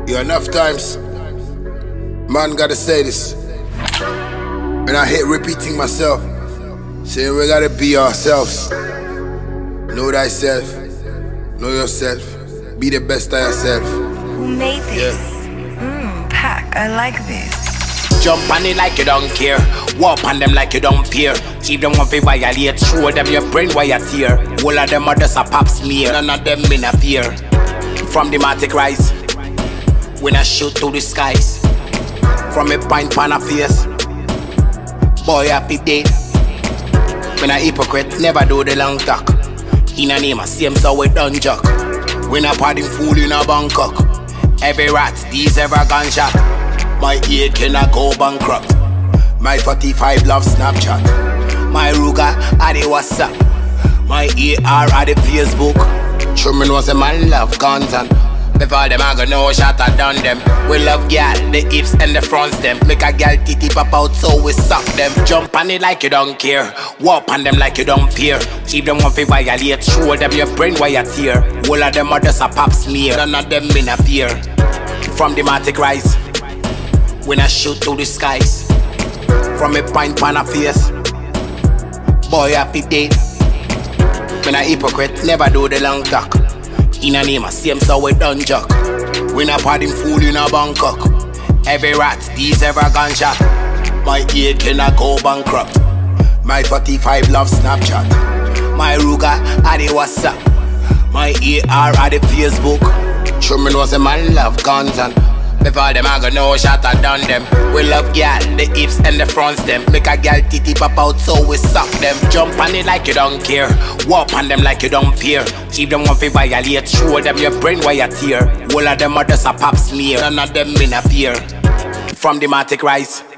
Yeah, enough times, man gotta say this. And I hate repeating myself, saying we gotta be ourselves. Know thyself, know yourself, be the best of yourself. Who made this? Pack, I like this. Jump on it like you don't care. Walk on them like you don't fear. Keep them one fi violate. Show them your brain while you tear. All of them are just a pop smear. None of them in a fear. From the Matic rise, when I shoot through the skies. From a pint pan a face, boy happy day. When a hypocrite never do the long talk. In a name a same so we done jock. When a party fool in a Bangkok. Every rat, these ever gunshot. My ear cannot go bankrupt. My 45 love Snapchat. My Ruger at the WhatsApp. My AR at the Facebook. Truman was a man love content. Before them I go know shot I done them. We love gal, the hips and the fronts them. Make a gal titty pop out so we suck them. Jump on it like you don't care. Walk on them like you don't fear. Keep them one fi violate. Show them your brain while you tear. All of them are just a pop smear. None of them in a fear. From the Matic rise, when I shoot through the skies. From a pint pan a face, boy happy day. When a hypocrite never do the long talk. In a name a same so we done jock. When a party fool in a Bangkok. Every rat, these ever gunshot. My ear cannot go bankrupt. My 45 love Snapchat. My Ruger at the WhatsApp. My AR at the Facebook. Truman was a man love content. Before them I go know shot I done them. We love gal, the hips and the fronts them. Make a gal titty pop out so we suck them. Jump on it like you don't care. Walk on them like you don't fear. Keep them one fi violate. Show them your brain while you tear. All of them are just a pop smear. None of them in a fear. From the Matic rise,